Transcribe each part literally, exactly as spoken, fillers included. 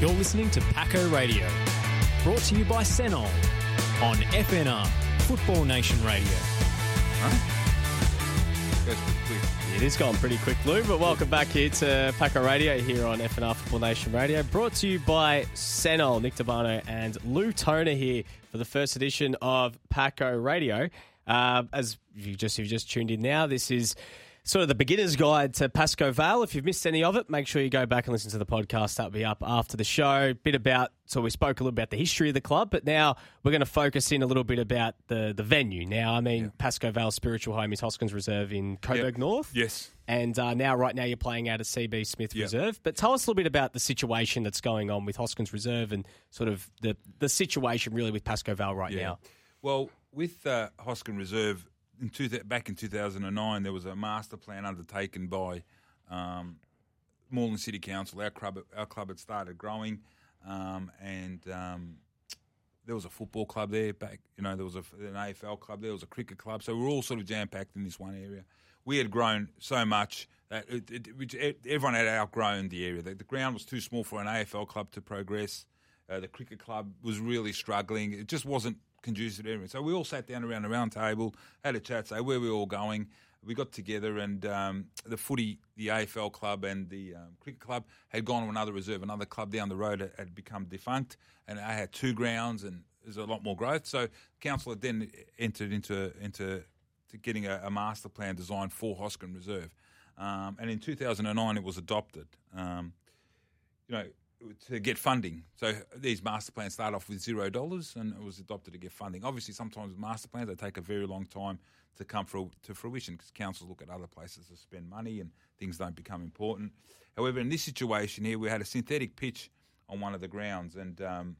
You're listening to Paco Radio, brought to you by Senol on F N R, Football Nation Radio. Huh? Goes pretty quick. It is gone pretty quick, Lou, but welcome back here to Paco Radio here on F N R Football Nation Radio, brought to you by Senol. Nick Tabano and Lou Toner here for the first edition of Paco Radio. Uh, as you just if you just tuned in now, this is sort of the beginner's guide to Pascoe Vale. If you've missed any of it, make sure you go back and listen to the podcast. That'll be up after the show. Bit about, so we spoke a little about the history of the club, but now we're going to focus in a little bit about the, the venue. Now, I mean, yeah. Pascoe Vale's spiritual home is Hoskins Reserve in Coburg yep. North. Yes. And uh, now, right now, you're playing out at C B Smith yep. Reserve. But tell us a little bit about the situation that's going on with Hoskins Reserve and sort of the, the situation really with Pascoe Vale right yeah. now. Well, with uh, Hoskins Reserve, In two, back in two thousand nine, there was a master plan undertaken by um, Moreland City Council. Our club, our club had started growing, um, and um, there was a football club there. Back, you know, there was a, an A F L club there. There was a cricket club. So we were all sort of jam packed in this one area. We had grown so much that it, it, it, everyone had outgrown the area. The, the ground was too small for an A F L club to progress. Uh, the cricket club was really struggling. It just wasn't conducive to everything. So we all sat down around the round table, had a chat, say where we were all going. We got together, and um, the footy, the A F L club and the um, cricket club had gone to another reserve. Another club down the road had, had become defunct, and I had two grounds, and there's a lot more growth. So council had then entered into into to getting a, a master plan designed for Hoskins Reserve, um, and in two thousand nine it was adopted. Um, you know. To get funding. So these master plans start off with zero dollars and it was adopted to get funding. Obviously, sometimes with master plans, they take a very long time to come for, to fruition because councils look at other places to spend money and things don't become important. However, in this situation here, we had a synthetic pitch on one of the grounds and um,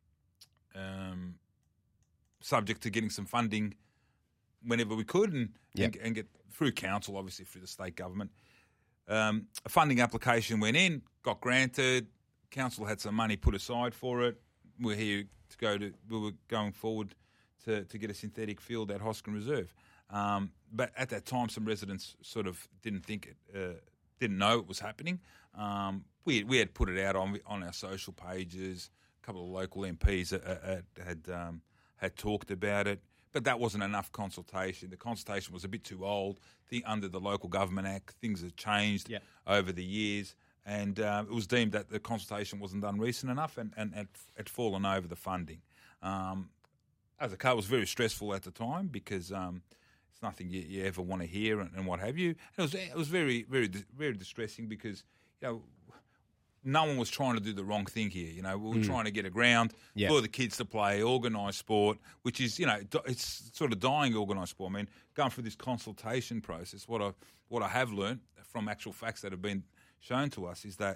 um, subject to getting some funding whenever we could and, yep. and, and get through council, obviously through the state government. Um, a funding application went in, got granted. Council had some money put aside for it. We're here to go to. We were going forward to, to get a synthetic field at Hoskins Reserve. Um, but at that time, some residents sort of didn't think it, uh, didn't know it was happening. Um, we we had put it out on on our social pages. A couple of local M Ps had had, had, um, had talked about it, but that wasn't enough consultation. The consultation was a bit too old. The, under the Local Government Act, things have changed yep. over the years. And um, it was deemed that the consultation wasn't done recent enough and, and, and had fallen over the funding. Um, as a car, it was very stressful at the time because um, it's nothing you, you ever want to hear and, and what have you. And it was it was very, very, very distressing because, you know, no one was trying to do the wrong thing here. You know, we were mm. trying to get a ground yep. for the kids to play, organised sport, which is, you know, it's sort of dying organised sport. I mean, going through this consultation process, what I, what I have learned from actual facts that have been shown to us is that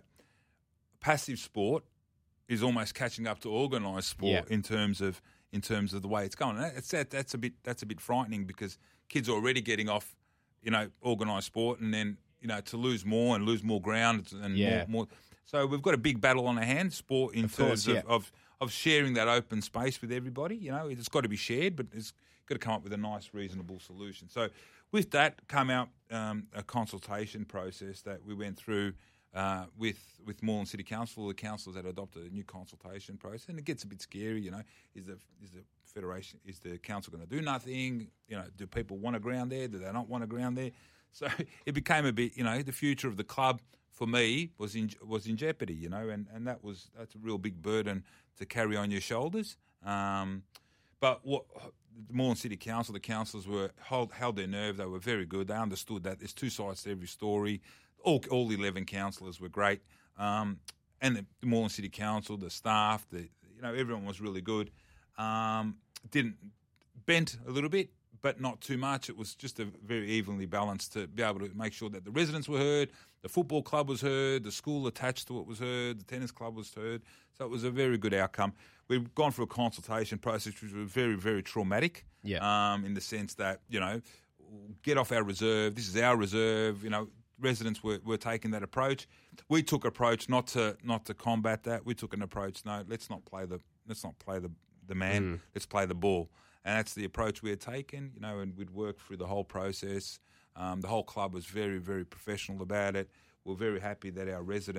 passive sport is almost catching up to organised sport yeah. in terms of in terms of the way it's going. And that's that, that's a bit that's a bit frightening because kids are already getting off, you know, organised sport, and then you know to lose more and lose more ground and yeah. more, more. So we've got a big battle on our hands, sport in of terms course, yeah. of, of of sharing that open space with everybody. You know, it's got to be shared, but it's got to come up with a nice, reasonable solution. So with that come out um, a consultation process that we went through uh, with with Moreland City Council. The councils had adopted a new consultation process, and it gets a bit scary. You know, is the is the federation is the council going to do nothing? You know, do people want a ground there? Do they not want a ground there? So it became a bit. You know, the future of the club for me was in was in jeopardy. You know, and, and that was that's a real big burden to carry on your shoulders. Um, but what the Moreland City Council, the councillors were held, held their nerve. They were very good. They understood that there's two sides to every story. All all eleven councillors were great, um, and the, the Moreland City Council, the staff, the you know everyone was really good. Um, didn't bent a little bit, but not too much. It was just a very evenly balanced to be able to make sure that the residents were heard, the football club was heard, the school attached to it was heard, the tennis club was heard. So it was a very good outcome. We've gone through a consultation process which was very, very traumatic. Yeah. Um, in the sense that, you know, get off our reserve. This is our reserve. You know, residents were, were taking that approach. We took approach not to not to combat that. We took an approach. No, let's not play the let's not play the the man. Mm. Let's play the ball. And that's the approach we had taken. You know, and we'd worked through the whole process. Um, the whole club was very, very professional about it. We're very happy that our residents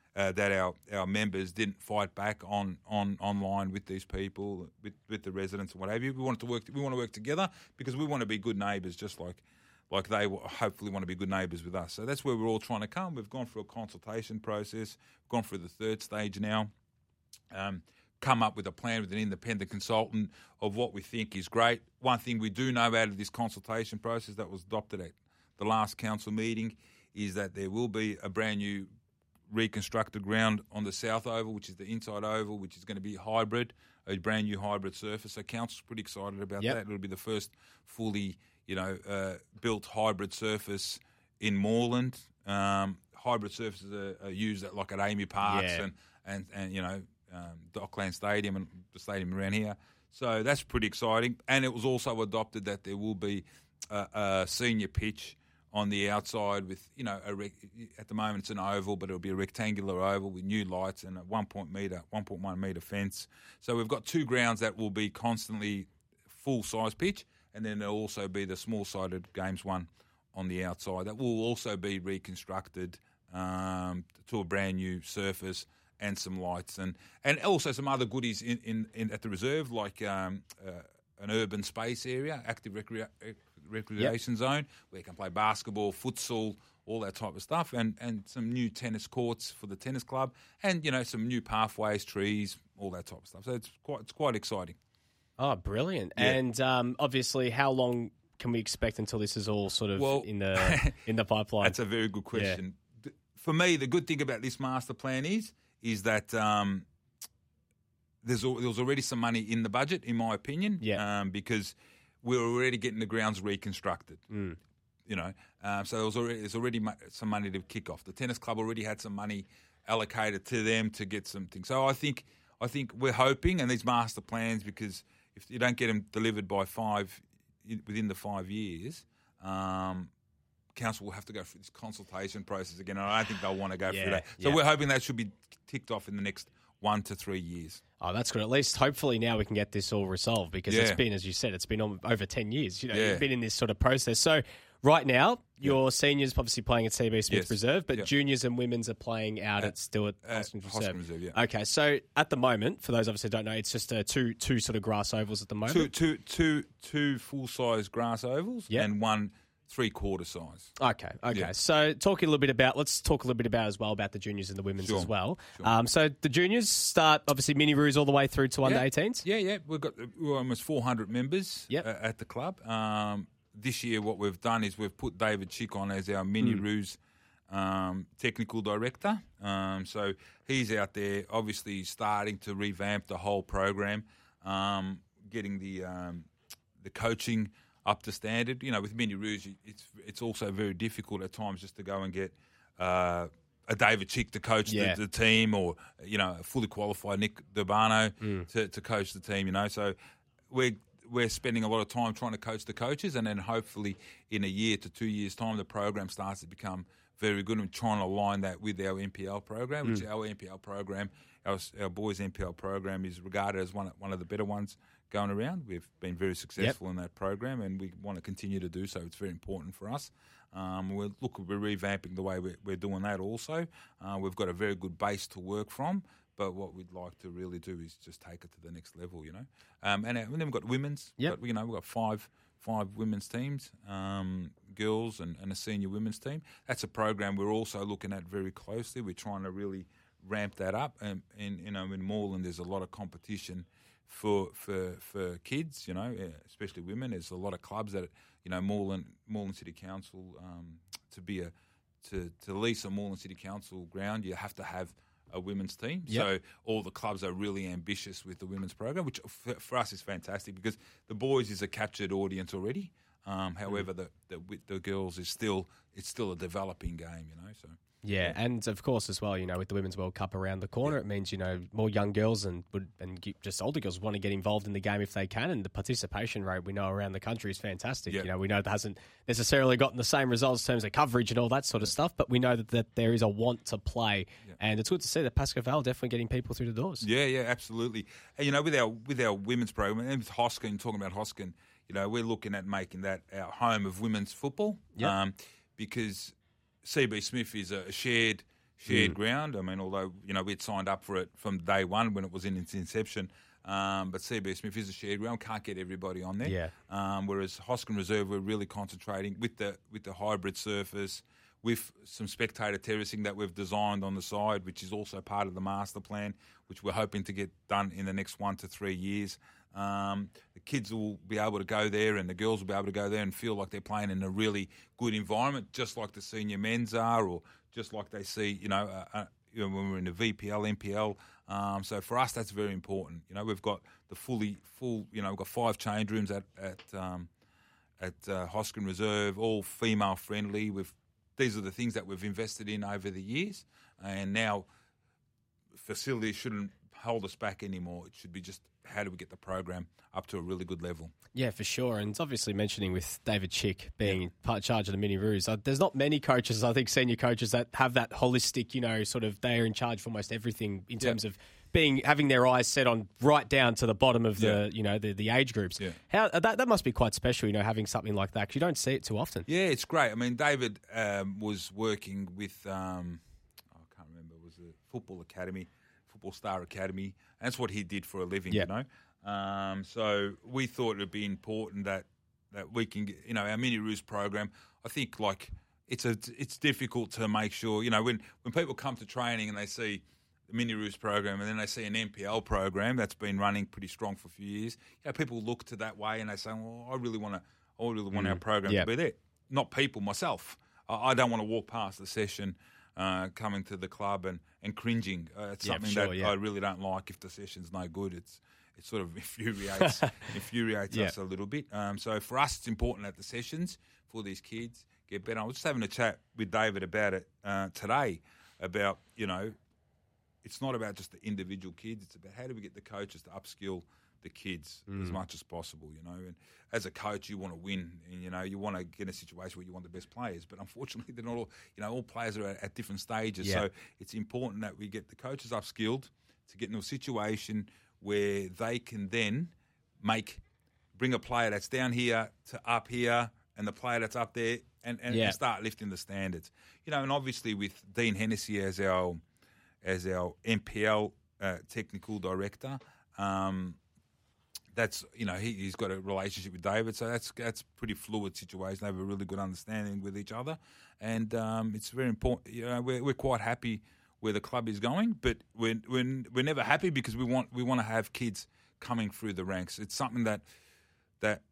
uh, that our, our members didn't fight back on, on online with these people, with, with the residents and what have you. We want to work. We want to work together because we want to be good neighbours, just like like they will hopefully want to be good neighbours with us. So that's where we're all trying to come. We've gone through a consultation process. We've gone through the third stage now. Um, come up with a plan with an independent consultant of what we think is great. One thing we do know out of this consultation process that was adopted at the last council meeting is that there will be a brand new reconstructed ground on the South Oval, which is the inside oval, which is going to be hybrid, a brand new hybrid surface. So council's pretty excited about Yep. that. It'll be the first fully, you know, uh, built hybrid surface in Moreland. Um, hybrid surfaces are, are used at like at Amy Parks Yeah. and, and, and, you know, um, Dockland Stadium and the stadium around here. So that's pretty exciting. And it was also adopted that there will be a, a senior pitch on the outside with, you know, a rec- at the moment it's an oval, but it'll be a rectangular oval with new lights and a one point metre, one point one metre fence. So we've got two grounds that will be constantly full-size pitch, and then there'll also be the small-sided games one on the outside. That will also be reconstructed um, to a brand new surface and some lights, and, and also some other goodies in, in, in at the reserve, like um, uh, an urban space area, active recrea- recreation yep. zone, where you can play basketball, futsal, all that type of stuff, and, and some new tennis courts for the tennis club, and, you know, some new pathways, trees, all that type of stuff. So it's quite it's quite exciting. Oh, brilliant. Yeah. And um, obviously, how long can we expect until this is all sort of well, in the in the pipeline? That's a very good question. Yeah. For me, the good thing about this master plan is is that um, there's there was already some money in the budget, in my opinion, yeah. um, because we're already getting the grounds reconstructed. Mm. You know, um, so there was already, there's already some money to kick off. The tennis club already had some money allocated to them to get some things. So I think I think we're hoping, and these master plans, because if you don't get them delivered by five within the five years. Um, Council will have to go through this consultation process again, and I don't think they'll want to go yeah, through that. So yeah. we're hoping that should be ticked off in the next one to three years. Oh, that's good. At least, hopefully, now we can get this all resolved, because yeah. it's been, as you said, it's been on, over ten years. You know, yeah. you've been in this sort of process. So right now, your yeah. seniors obviously playing at C B Smith yes. Reserve, but yeah. juniors and women's are playing out at, at Stewart Hoskins Reserve. Hoskins Reserve, yeah. Okay, so at the moment, for those obviously who don't know, it's just uh, two two sort of grass ovals at the moment. Two two two two full size grass ovals yep. and one three quarter size. Okay, okay. Yeah. So talking a little bit about, let's talk a little bit about as well about the juniors and the women's sure. as well. Sure. Um, so the juniors start obviously mini roos all the way through to yeah. under eighteens. Yeah, yeah. We've got we're almost four hundred members yep. uh, at the club. Um, this year, what we've done is we've put David Chick on as our mini mm. roos um, technical director. Um, so he's out there, obviously starting to revamp the whole program, um, getting the um, the coaching up to standard. You know, with mini roos, it's it's also very difficult at times just to go and get uh, a David Chick to coach yeah. the, the team, or, you know, a fully qualified Nick Durbano mm. to, to coach the team. You know, so we're we're spending a lot of time trying to coach the coaches, and then hopefully in a year to two years' time, the program starts to become very good, and trying to align that with our N P L program, which mm. our N P L program, our, our boys' N P L program is regarded as one one of the better ones going around. We've been very successful yep. in that program, and we want to continue to do so. It's very important for us. Um, we're, look, we're revamping the way we're, we're doing that also. Uh, we've got a very good base to work from, but what we'd like to really do is just take it to the next level, you know. Um, and, and then we've got women's. Yep. But, you know, we've got five five women's teams, um, girls and, and a senior women's team. That's a program we're also looking at very closely. We're trying to really ramp that up. And, and you know, in Moreland, there's a lot of competition for for for kids, you know, especially women. There's a lot of clubs that, you know, Moreland Moreland City Council, um, to be a to to lease a Moreland City Council ground, you have to have a women's team. Yep. So all the clubs are really ambitious with the women's program, which for, for us is fantastic, because the boys is a captured audience already. Um, however, mm. the, the with the girls is still it's still a developing game, you know. So. Yeah, and of course as well, you know, with the Women's World Cup around the corner, yeah. it means, you know, more young girls and would and just older girls want to get involved in the game if they can, and the participation rate we know around the country is fantastic. Yeah. You know, we know it hasn't necessarily gotten the same results in terms of coverage and all that sort of stuff, but we know that, that there is a want to play, yeah. and it's good to see that Pascoe Vale definitely getting people through the doors. Yeah, yeah, absolutely. And, you know, with our with our women's program, and with Hoskin, talking about Hoskin, you know, we're looking at making that our home of women's football, yep. um, because C B Smith is a shared shared mm. ground. I mean, although, you know, we'd signed up for it from day one when it was in its inception. Um, but C B S Smith is a shared ground. Can't get everybody on there. Yeah. Um, whereas Hoskin Reserve, we're really concentrating with the with the hybrid surface, with some spectator terracing that we've designed on the side, which is also part of the master plan, which we're hoping to get done in the next one to three years. Um, the kids will be able to go there and the girls will be able to go there and feel like they're playing in a really good environment, just like the senior men's are, or just like they see, you know, uh, uh, you know when we're in the V P L, N P L. Um, so for us, that's very important. You know, we've got the fully full, you know, we've got five change rooms at at um, at uh, Hoskin Reserve, all female friendly. We've These are the things that we've invested in over the years, and now facilities shouldn't hold us back anymore. It should be just how do we get the program up to a really good level. Yeah, for sure. And it's obviously mentioning with David Chick being yeah. part charge of the Mini Roos, uh, there's not many coaches, I think senior coaches, that have that holistic, you know, sort of they are in charge of almost everything in terms yeah. of being having their eyes set on right down to the bottom of the, yeah. you know, the, the age groups. Yeah. How that that must be quite special, you know, having something like that, because you don't see it too often. Yeah, it's great. I mean, David um, was working with, um, I can't remember, it was a football academy, Football Star Academy. And that's what he did for a living, yeah. you know. Um, so we thought it would be important that, that we can get, you know, our Mini Roos program, I think, like, it's a it's difficult to make sure, you know, when, when people come to training and they see the Mini Roos program and then they see an N P L program that's been running pretty strong for a few years, you know, people look to that way and they say, well, I really want to, I really want mm. our program yep. to be there. Not people, myself. I, I don't want to walk past the session uh, coming to the club and, and cringing. Uh, it's yeah, something sure, that yeah. I really don't like if the session's no good. It's It sort of infuriates infuriates yeah. us a little bit. Um, so for us, it's important that the sessions for these kids get better. I was just having a chat with David about it uh, today, about, you know, it's not about just the individual kids. It's about how do we get the coaches to upskill the kids mm. as much as possible, you know. And as a coach, you want to win, and, you know, you want to get in a situation where you want the best players. But unfortunately, they're not all, you know, all players are at, at different stages. Yeah. So it's important that we get the coaches upskilled to get into a situation where they can then make bring a player that's down here to up here, and the player that's up there, and, and, yeah. and start lifting the standards. You know, and obviously with Dean Hennessy as our as our N P L uh, technical director, um, that's, you know, he, he's got a relationship with David, so that's that's pretty fluid situation. They have a really good understanding with each other, and um, it's very important. You know, we're we're quite happy where the club is going, but we're, we're, we're never happy because we want we want to have kids coming through the ranks. It's something that that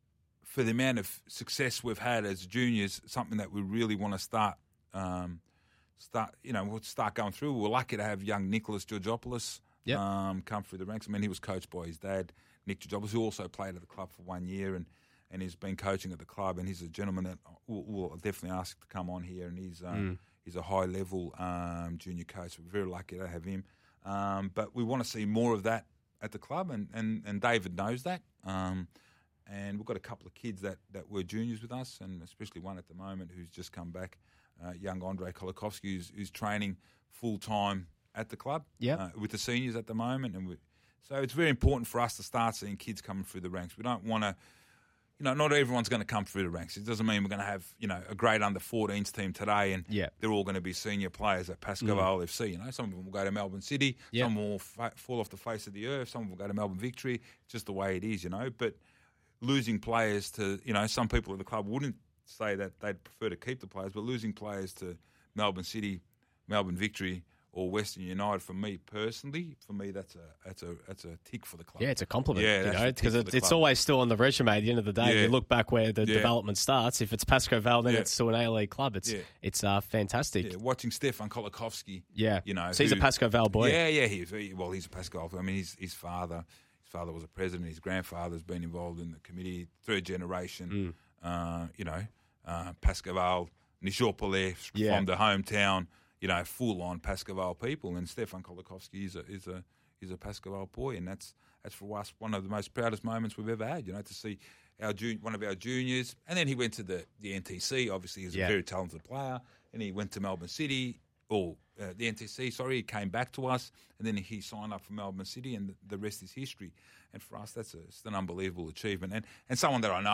for the amount of success we've had as juniors, something that we really want to start um, start you know we'll start going through. We're lucky to have young Nicholas Georgopoulos yep. um, come through the ranks. I mean, he was coached by his dad, Nick Georgopoulos, who also played at the club for one year and. And he's been coaching at the club, and he's a gentleman that we'll, we'll definitely ask to come on here. And he's um, mm. he's a high level um, junior coach. We're very lucky to have him. Um, but we want to see more of that at the club, and, and, and David knows that. Um, and we've got a couple of kids that, that were juniors with us, and especially one at the moment who's just come back, uh, young Andrei Kolikovsky, who's, who's training full time at the club yep. uh, with the seniors at the moment. And we, so it's very important for us to start seeing kids coming through the ranks. We don't want to. You know, not everyone's going to come through the ranks. It doesn't mean we're going to have, you know, a great under fourteens team today and yeah. they're all going to be senior players at Pascoe mm. F C. You know, some of them will go to Melbourne City, yeah. some will fa- fall off the face of the earth, some will go to Melbourne Victory. It's just the way it is, you know. But losing players to, you know, some people at the club wouldn't say that they'd prefer to keep the players, but losing players to Melbourne City, Melbourne Victory, or Western United, for me personally, for me that's a that's a that's a tick for the club. Yeah, it's a compliment. Yeah, you know, because it, it's club. always still on the resume. At the end of the day, yeah. you look back where the yeah. development starts. If it's Pascoe Vale, then yeah. it's still an A League club. It's yeah. it's uh, fantastic. Yeah, watching Stefan Kolikovsky. Yeah, you know, so he's who, a Pascoe Vale boy. Yeah, yeah, he's he, well, he's a Pascoe. I mean, his his father, his father was a president. His grandfather's been involved in the committee, third generation. Mm. Uh, you know, uh, Pascoe Vale, Nishopole yeah. from the hometown. You know, full on Pascoe Vale people, and Stefan Kolikovsky is a is a is a Pascoe Vale boy, and that's that's for us one of the most proudest moments we've ever had. You know, to see our jun- one of our juniors, and then he went to the, the N T C. Obviously, he's yeah. a very talented player, and he went to Melbourne City or uh, the N T C. Sorry, he came back to us, and then he signed up for Melbourne City, and the, the rest is history. And for us, that's a, it's an unbelievable achievement, and and someone that I know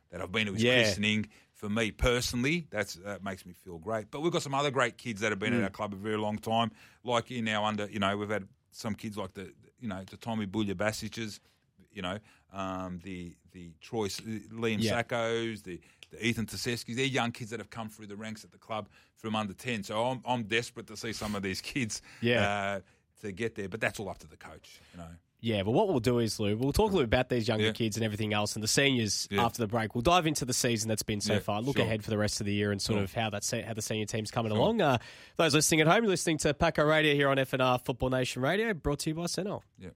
that I've been to his Yeah. christening. For me personally, that's that makes me feel great. But we've got some other great kids that have been Mm. at our club a very long time, like in our under. You know, we've had some kids like the you know the Tommy Bulya Basic's, you know, um, the the Troy Liam Yeah. Sackos, the the Ethan Taseskis. They're young kids that have come through the ranks at the club from under ten. So I'm I'm desperate to see some of these kids Yeah. uh, to get there. But that's all up to the coach, you know. Yeah, but what we'll do is, Lou, we'll talk a little bit about these younger Yeah. kids and everything else and the seniors Yeah. after the break. We'll dive into the season that's been so Yeah, far, look sure. ahead for the rest of the year and sort Sure. of how that se- how the senior team's coming Sure. along. Uh, those listening at home, you're listening to Paco Radio here on F N R Football Nation Radio, brought to you by Senol. Yeah.